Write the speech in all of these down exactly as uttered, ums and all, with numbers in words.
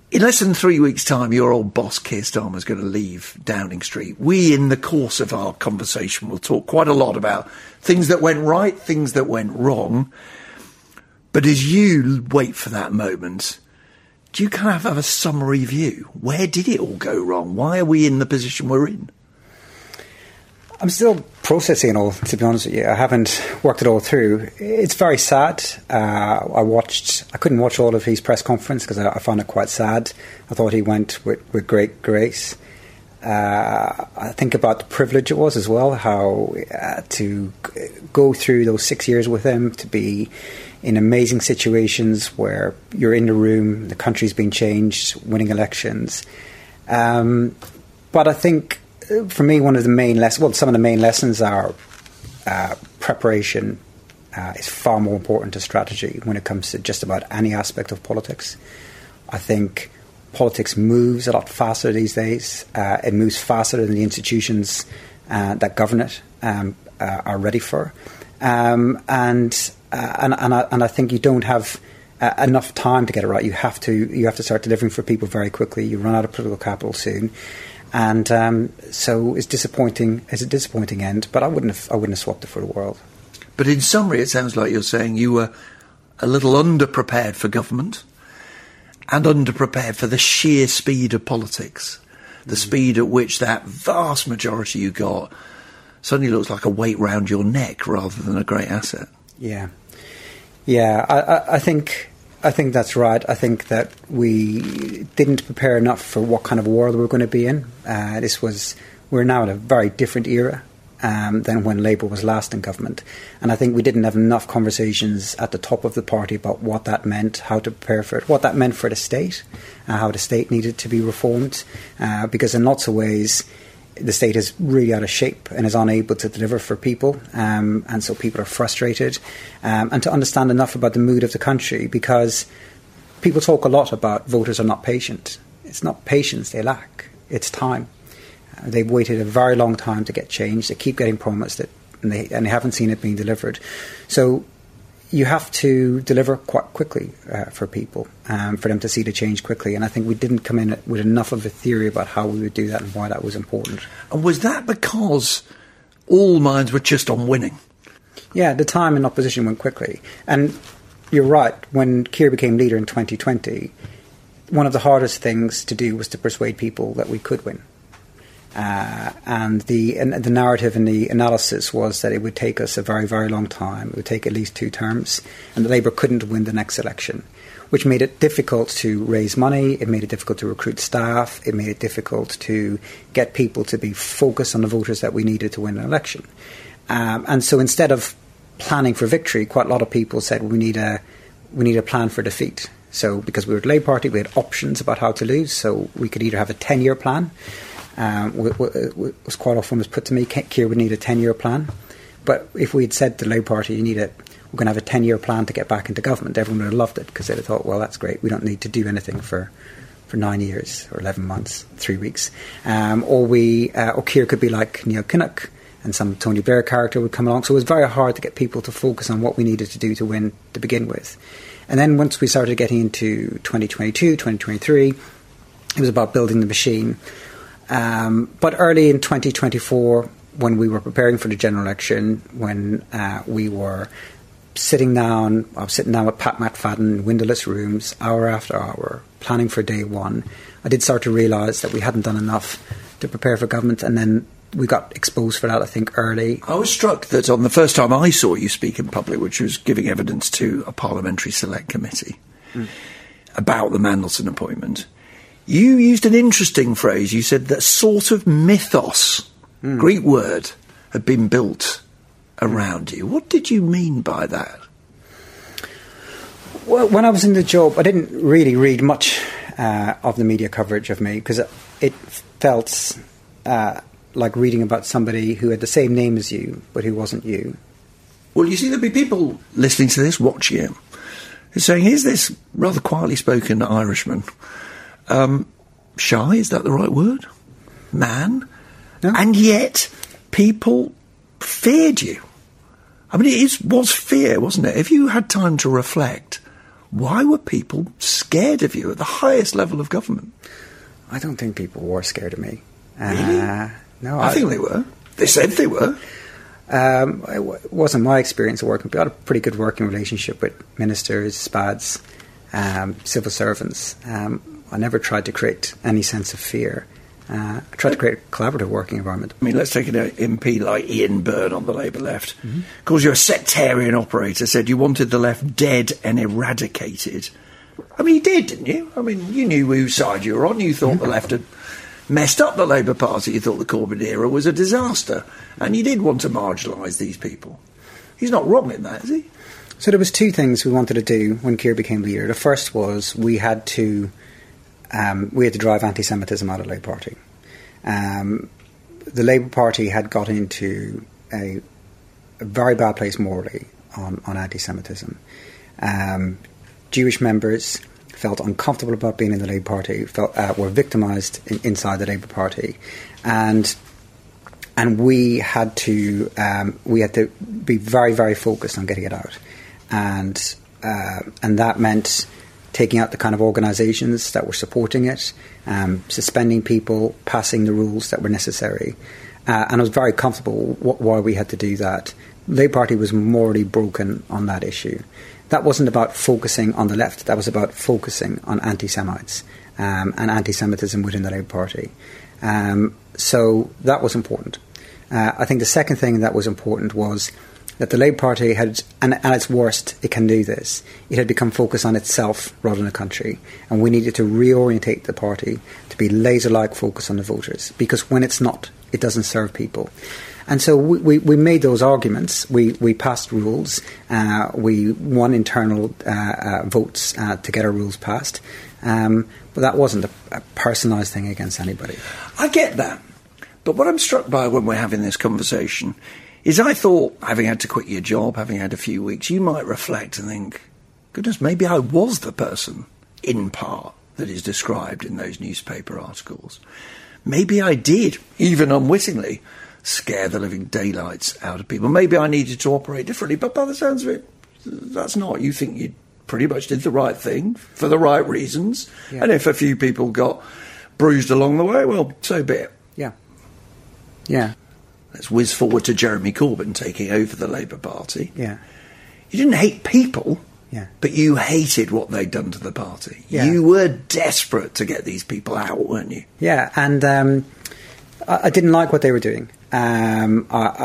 In less than three weeks' time, your old boss, Keir Starmer, is going to leave Downing Street. We, in the course of our conversation, will talk quite a lot about things that went right, things that went wrong. But as you wait for that moment, do you kind of have a summary view? Where did it all go wrong? Why are we in the position we're in? I'm still processing it all, to be honest with you. I haven't worked it all through. It's very sad. Uh, I watched, I couldn't watch all of his press conference because I, I found it quite sad. I thought he went with, with great grace. Uh, I think about the privilege it was as well, how uh, to g- go through those six years with him, to be in amazing situations where you're in the room, the country's been changed, winning elections. Um, but I think, for me, one of the main lessons, well, some of the main lessons are uh, preparation uh, is far more important to strategy when it comes to just about any aspect of politics. I think politics moves a lot faster these days. Uh, it moves faster than the institutions uh, that govern it um, uh, are ready for. Um, and, uh, and, and, I, and I think you don't have uh, enough time to get it right. You have to, you have to start delivering for people very quickly. You run out of political capital soon. And um, so it's disappointing. It's a disappointing end, but I wouldn't have. I wouldn't have swapped it for the world. But in summary, it sounds like you're saying you were a little underprepared for government and underprepared for the sheer speed of politics, the mm. speed at which that vast majority you got suddenly looks like a weight round your neck rather than a great asset. Yeah, yeah. I, I, I think. I think that's right. I think that we didn't prepare enough for what kind of world we were going to be in. Uh, this was, we're now in a very different era um, than when Labour was last in government. And I think we didn't have enough conversations at the top of the party about what that meant, how to prepare for it, what that meant for the state, uh, how the state needed to be reformed. Uh, because in lots of ways, the state is really out of shape and is unable to deliver for people, um, and so people are frustrated. Um, and to understand enough about the mood of the country, because people talk a lot about voters are not patient. It's not patience they lack, it's time. Uh, they've waited a very long time to get change. They keep getting promised it, and they, and they haven't seen it being delivered. So you have to deliver quite quickly uh, for people, um, for them to see the change quickly. And I think we didn't come in with enough of a theory about how we would do that and why that was important. And was that because all minds were just on winning? Yeah, the time in opposition went quickly. And you're right, when Keir became leader in twenty twenty, one of the hardest things to do was to persuade people that we could win. Uh, and the and the narrative and the analysis was that it would take us a very, very long time. It would take at least two terms, and that Labour couldn't win the next election, which made it difficult to raise money. It made it difficult to recruit staff. It made it difficult to get people to be focused on the voters that we needed to win an election. Um, and so instead of planning for victory, quite a lot of people said we need a we need a plan for defeat. So because we were the Labour Party, we had options about how to lose. So we could either have a ten-year plan. Um, was quite often was put to me, Keir would need a ten-year plan. But if we had said to the Labour Party, you need a, we're going to have a ten-year plan to get back into government, everyone would have loved it because they'd have thought, well, that's great. We don't need to do anything for, for nine years or eleven months, three weeks. Um, or we, uh, or Keir could be like Neil Kinnock, and some Tony Blair character would come along. So it was very hard to get people to focus on what we needed to do to win to begin with. And then once we started getting into twenty twenty-two, twenty twenty-three, it was about building the machine. Um, but early in twenty twenty-four, when we were preparing for the general election, when uh, we were sitting down, I was sitting down with Pat McFadden in windowless rooms, hour after hour, planning for day one, I did start to realise that we hadn't done enough to prepare for government, and then we got exposed for that, I think, early. I was struck that on the first time I saw you speak in public, which was giving evidence to a parliamentary select committee mm. about the Mandelson appointment, you used an interesting phrase. You said that sort of mythos, mm. Greek word, had been built around you. What did you mean by that? Well, when I was in the job, I didn't really read much uh, of the media coverage of me because it felt uh, like reading about somebody who had the same name as you, but who wasn't you. Well, you see, there'll be people listening to this, watching it, who's saying, here's this rather quietly spoken Irishman. Um, shy, is that the right word? Man? No. And yet, people feared you. I mean, it is, was fear, wasn't it? If you had time to reflect, Why were people scared of you at the highest level of government? I don't think people were scared of me. Really? Uh, no, I, I think they were. They said they were. Um, it, w- it wasn't my experience of working. We had a pretty good working relationship with ministers, spads, um, civil servants. Um, I never tried to create any sense of fear. Uh, I tried to create a collaborative working environment. I mean, let's take an M P like Ian Byrne on the Labour left. Mm-hmm. Because you're a sectarian operator, said you wanted the left dead and eradicated. I mean, you did, didn't you? I mean, you knew whose side you were on. You thought mm-hmm. the left had messed up the Labour Party. You thought the Corbyn era was a disaster. And you did want to marginalise these people. He's not wrong in that, is he? So there was two things we wanted to do when Keir became leader. The first was we had to um, we had to drive anti-Semitism out of the Labour Party. Um, the Labour Party had got into a, a very bad place morally on, on anti-Semitism. Um, Jewish members felt uncomfortable about being in the Labour Party, felt uh, were victimised in, inside the Labour Party, and and we had to um, we had to be very very focused on getting it out, and uh, and that meant taking out the kind of organisations that were supporting it, um, suspending people, passing the rules that were necessary, uh, and I was very comfortable w- why we had to do that. The Labour Party was morally broken on that issue. That wasn't about focusing on the left. That was about focusing on anti-Semites um, and anti-Semitism within the Labour Party. Um, so that was important. Uh, I think the second thing that was important was that the Labour Party had, and at its worst, it can do this, it had become focused on itself rather than the country. And we needed to reorientate the party to be laser-like focused on the voters. Because when it's not, it doesn't serve people. And so we, we, we made those arguments. We, we passed rules. Uh, we won internal uh, uh, votes uh, to get our rules passed. Um, but that wasn't a, a personalised thing against anybody. I get that. But what I'm struck by when we're having this conversation is I thought, having had to quit your job, having had a few weeks, you might reflect and think, goodness, maybe I was the person, in part, that is described in those newspaper articles. Maybe I did, even unwittingly, scare the living daylights out of people. Maybe I needed to operate differently, but by the sounds of it, that's not. You think you pretty much did the right thing for the right reasons, yeah. And if a few people got bruised along the way, well, so be it. Yeah. Yeah. Let's whiz forward to Jeremy Corbyn taking over the Labour Party. Yeah. You didn't hate people, yeah. but you hated what they'd done to the party. Yeah. You were desperate to get these people out, weren't you? Yeah, and um, I, I didn't like what they were doing. Um,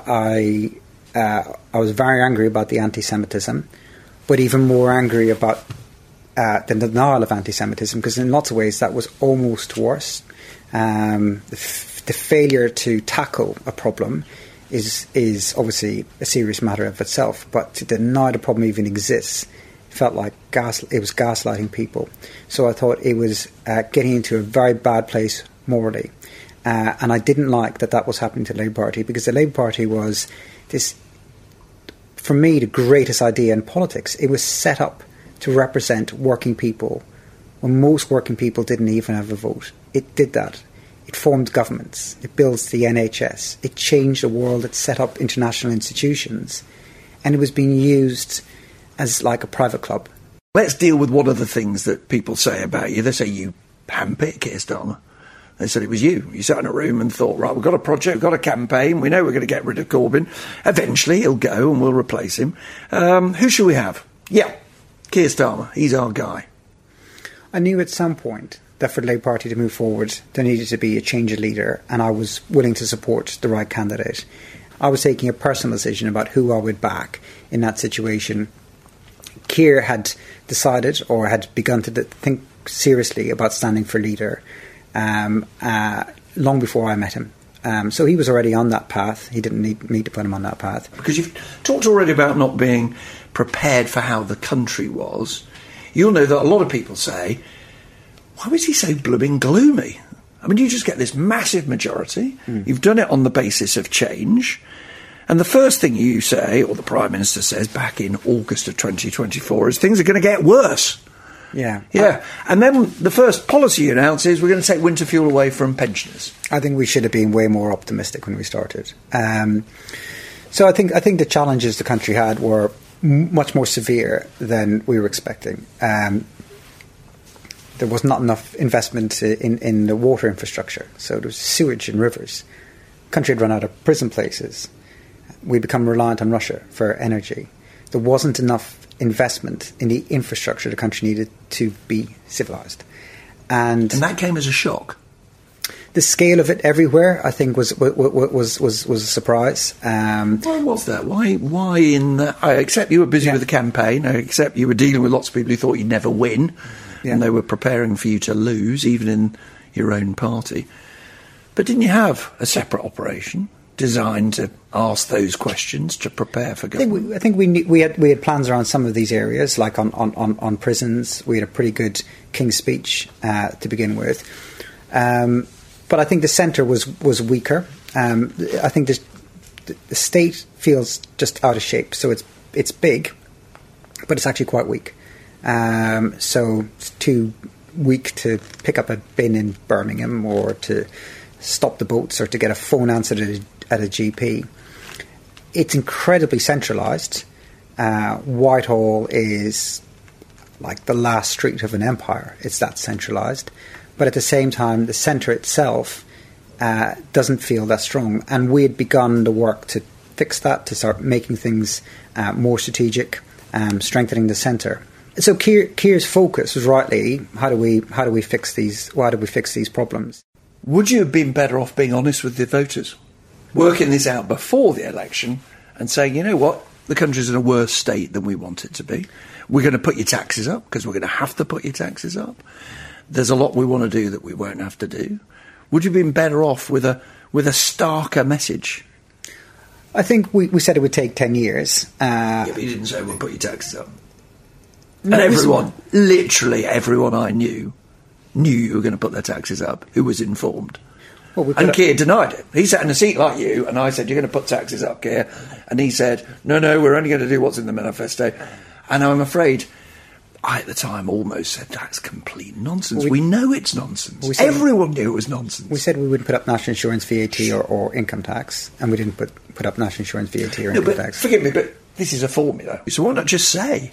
I I, uh, I was very angry about the anti-Semitism, but even more angry about uh, the denial of anti-Semitism, because in lots of ways that was almost worse. Um, the, f- the failure to tackle a problem is is obviously a serious matter of itself, but to deny the problem even exists felt like gas. It was gaslighting people. So I thought it was uh, getting into a very bad place morally. Uh, and I didn't like that that was happening to the Labour Party, because the Labour Party was this, for me, the greatest idea in politics. It was set up to represent working people when most working people didn't even have a vote. It did that. It formed governments. It built the N H S. It changed the world. It set up international institutions. And it was being used as like a private club. Let's deal with one of the things that people say about you. They say you handpicked Keir Starmer. They said it was you. You sat in a room and thought, right, we've got a project, we've got a campaign, we know we're going to get rid of Corbyn. Eventually he'll go and we'll replace him. Um, who shall we have? Yeah, Keir Starmer. He's our guy. I knew at some point that for the Labour Party to move forward, there needed to be a change of leader, and I was willing to support the right candidate. I was taking a personal decision about who I would back in that situation. Keir had decided, or had begun to think seriously about standing for leader um, uh, long before I met him. Um, so he was already on that path. He didn't need me to put him on that path. Because you've talked already about not being prepared for how the country was. You'll know that a lot of people say, why was he so blooming gloomy? I mean, you just get this massive majority. Mm. You've done it on the basis of change. And the first thing you say, or the Prime Minister says, back in August of twenty twenty-four, is things are going to get worse. Yeah. Yeah. And then the first policy you announce is we're going to take winter fuel away from pensioners. I think we should have been way more optimistic when we started. Um, so I think I think the challenges the country had were m- much more severe than we were expecting. Um, there was not enough investment in, in the water infrastructure, so there was sewage in rivers. The country had run out of prison places. We'd become reliant on Russia for energy. There wasn't enough investment in the infrastructure the country needed to be civilised. And, and that came as a shock. The scale of it everywhere, I think, was was was was a surprise. Um, Why was that? Why? Why in? The, I accept you were busy yeah. with the campaign. I accept you were dealing with lots of people who thought you'd never win, yeah. and they were preparing for you to lose, even in your own party. But didn't you have a separate operation designed to ask those questions to prepare for government? I think we, I think we, we had we had plans around some of these areas, like on on, on, on prisons. We had a pretty good King's Speech uh, to begin with. Um, But I think the centre was, was weaker. Um, I think this, the state feels just out of shape. So it's it's big, but it's actually quite weak. Um, so it's too weak to pick up a bin in Birmingham or to stop the boats or to get a phone answered at a, at a G P. It's incredibly centralised. Uh, Whitehall is like the last street of an empire. It's that centralised. But at the same time, the centre itself uh, doesn't feel that strong. And we had begun the work to fix that, to start making things uh, more strategic, um, strengthening the centre. So Keir, Keir's focus was rightly, how do we how do we fix these? Why do we fix these problems? Would you have been better off being honest with the voters, working this out before the election, and saying, you know what, the country's in a worse state than we want it to be. We're going to put your taxes up because we're going to have to put your taxes up. There's a lot we want to do that we won't have to do. Would you have been better off with a with a starker message? I think we, we said it would take ten years. Uh, yeah, but you didn't say we'll put your taxes up. No, and everyone, literally everyone I knew, knew you were going to put their taxes up, who was informed. Well, we and up- Keir denied it. He sat in a seat like you, and I said, you're going to put taxes up, Keir. And he said, no, no, we're only going to do what's in the manifesto. And I'm afraid... I, at the time, almost said, that's complete nonsense. We, we know it's nonsense. We Everyone knew it was nonsense. We said we wouldn't put up national insurance V A T or, or income tax, and we didn't put, put up national insurance V A T or no, income but tax. Forgive me, but this is a formula. So why not just say?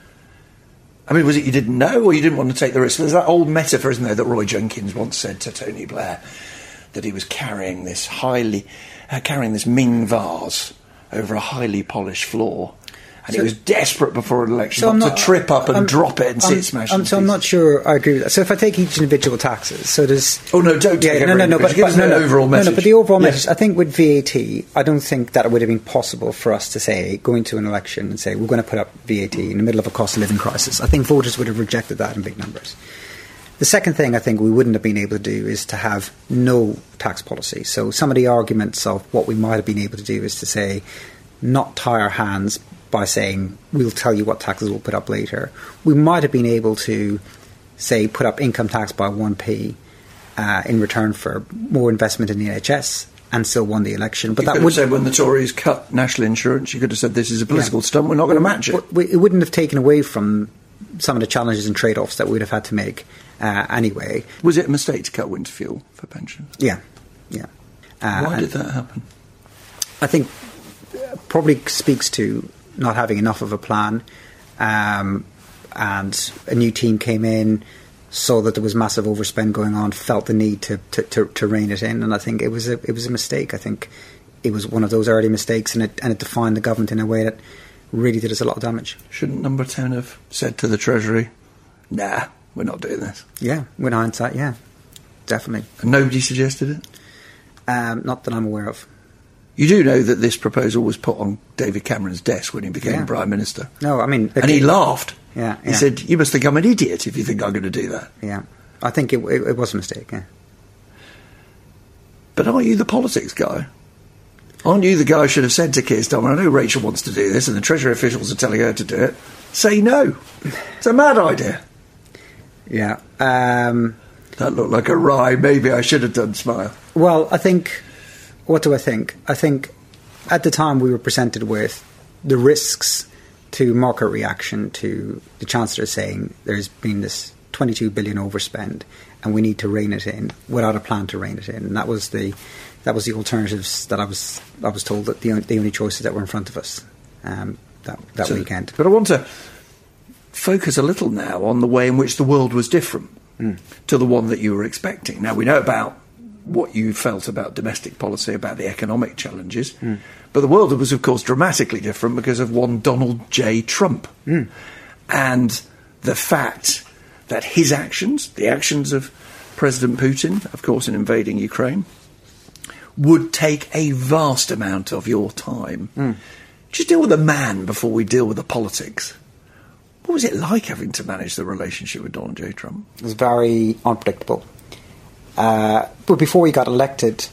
I mean, was it you didn't know, or you didn't want to take the risk? There's that old metaphor, isn't there, that Roy Jenkins once said to Tony Blair, that he was carrying this highly, uh, carrying this Ming vase over a highly polished floor. And so, he was desperate before an election so not, not to trip up and I'm, drop it and I'm, see it smash. I'm, so I'm not sure I agree with that. So if I take each individual taxes, so there's... Oh, no, don't take yeah, no, no, no, but, but, no, no, overall message. No, no, but the overall yes. message, I think with V A T, I don't think that it would have been possible for us to say, go into an election and say, we're going to put up V A T in the middle of a cost of living crisis. I think voters would have rejected that in big numbers. The second thing I think we wouldn't have been able to do is to have no tax policy. So some of the arguments of what we might have been able to do is to say, not tie our hands by saying, we'll tell you what taxes we'll put up later. We might have been able to, say, put up income tax by one p uh, in return for more investment in the N H S and still won the election. But you that could would have said when the Tories cut national insurance, you could have said this is a political yeah. stunt, we're not going to match it. But it wouldn't have taken away from some of the challenges and trade-offs that we'd have had to make uh, anyway. Was it a mistake to cut winter fuel for pensions? Yeah, yeah. Uh, Why did that happen? I think probably speaks to not having enough of a plan, um, and a new team came in, saw that there was massive overspend going on, felt the need to, to, to, to rein it in, and I think it was a it was a mistake. I think it was one of those early mistakes, and it and it defined the government in a way that really did us a lot of damage. Shouldn't Number ten have said to the Treasury, "Nah, we're not doing this"? Yeah, with hindsight, yeah, definitely. And nobody suggested it? Um, not that I'm aware of. You do know that this proposal was put on David Cameron's desk when he became yeah. Prime Minister. No, I mean... And he laughed. Yeah, He yeah. said, you must think I'm an idiot if you think I'm going to do that. Yeah. I think it, it, it was a mistake, yeah. But aren't you the politics guy? Aren't you the guy who should have said to Keir Starmer, I know Rachel wants to do this and the Treasury officials are telling her to do it. Say no. It's a mad idea. Yeah. Um, that looked like a rye. Maybe I should have done smile. Well, I think... What do I think? I think at the time we were presented with the risks to market reaction to the Chancellor saying there's been this twenty-two billion overspend and we need to rein it in without a plan to rein it in. And that was the that was the alternatives that I was I was told that the the only choices that were in front of us. Um, that, that so, weekend. But I want to focus a little now on the way in which the world was different mm. to the one that you were expecting. Now, we know about what you felt about domestic policy, about the economic challenges, mm. but the world was, of course, dramatically different because of one Donald J. Trump. Mm. And the fact that his actions, the actions of President Putin, of course, in invading Ukraine, would take a vast amount of your time. Mm. Just deal with the man before we deal with the politics. What was it like having to manage the relationship with Donald J. Trump? It was very unpredictable. Uh, but before he got elected,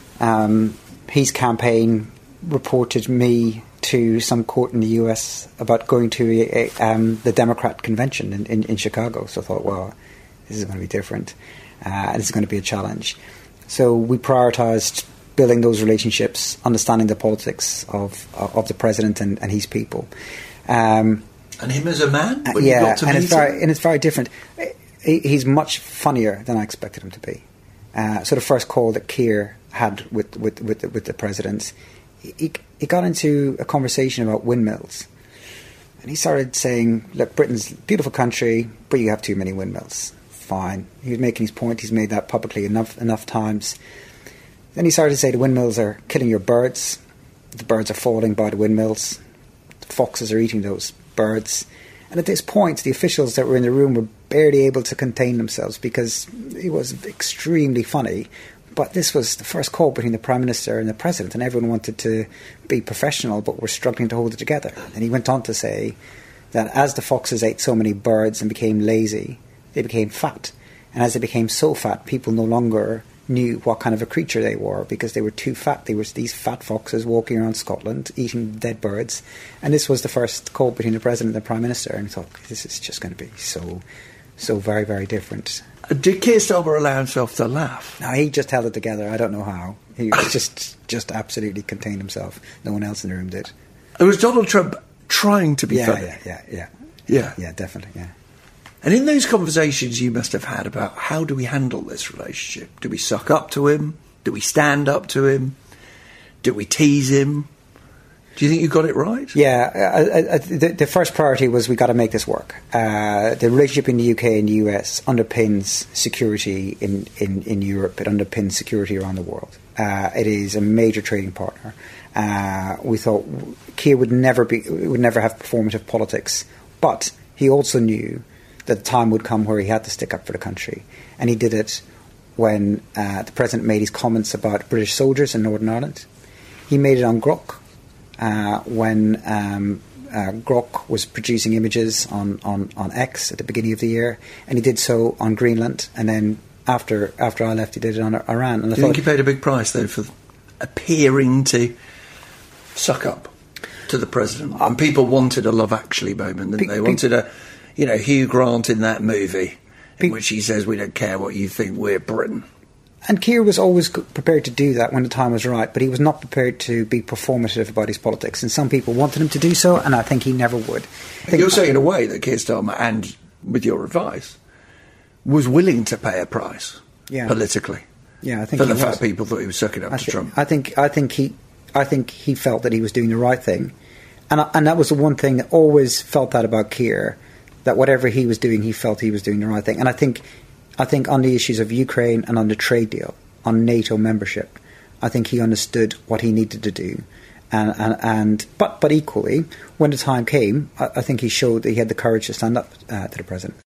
um, his campaign reported me to some court in the U S about going to a, a, um, the Democrat convention in, in, in Chicago. So I thought, well, this is going to be different. Uh, this is going to be a challenge. So we prioritised building those relationships, understanding the politics of of the president and, and his people. Um, and him as a man? When yeah, you got to and meet it's very him? and it's very different. He, he's much funnier than I expected him to be. Uh, so the first call that Keir had with with with the, with the president, he, he got into a conversation about windmills, and he started saying, "Look, Britain's a beautiful country, but you have too many windmills." Fine. He was making his point. He's made that publicly enough enough times. Then he started to say the windmills are killing your birds. The birds are falling by the windmills. The foxes are eating those birds. And at this point, the officials that were in the room were barely able to contain themselves because he was extremely funny. But this was the first call between the Prime Minister and the President, and everyone wanted to be professional but were struggling to hold it together. And he went on to say that as the foxes ate so many birds and became lazy, they became fat. And as they became so fat, people no longer knew what kind of a creature they were because they were too fat. They were these fat foxes walking around Scotland, eating dead birds. And this was the first call between the President and the Prime Minister. And I thought, this is just going to be so, so very, very different. Did Keir Starmer allow himself to laugh? No, he just held it together. I don't know how. He just just absolutely contained himself. No one else in the room did. It was Donald Trump trying to be yeah, funny. Yeah, yeah, yeah. Yeah. Yeah, definitely, yeah. And in those conversations you must have had about how do we handle this relationship? Do we suck up to him? Do we stand up to him? Do we tease him? Do you think you got it right? Yeah, uh, uh, the, the first priority was we got to make this work. Uh, the relationship in the U K and the U S underpins security in, in, in Europe. It underpins security around the world. Uh, it is a major trading partner. Uh, we thought Keir would never be would never have performative politics, but he also knew that the time would come where he had to stick up for the country. And he did it when uh, the President made his comments about British soldiers in Northern Ireland. He made it on Grok, uh, when um, uh, Grok was producing images on, on, on X at the beginning of the year. And he did so on Greenland. And then after after I left, he did it on Iran. And I Do you thought, think he paid a big price, though, for appearing to suck up to the President? And people wanted a Love Actually moment, didn't Pe- they? pe- Wanted a... You know, Hugh Grant in that movie, in Pe- which he says, we don't care what you think, we're Britain. And Keir was always g- prepared to do that when the time was right, but he was not prepared to be performative about his politics. And some people wanted him to do so, and I think he never would. I think You're saying, in a way, that Keir Starmer, and with your advice, was willing to pay a price yeah. politically yeah, I think for he the fact was. people thought he was sucking up I to thi- Trump. I think, I think he, I think he felt that he was doing the right thing, and I, and that was the one thing that always felt that about Keir. That whatever he was doing, he felt he was doing the right thing. And I think I think on the issues of Ukraine and on the trade deal, on NATO membership, I think he understood what he needed to do. And and, and but but equally, when the time came, I, I think he showed that he had the courage to stand up uh, to the President.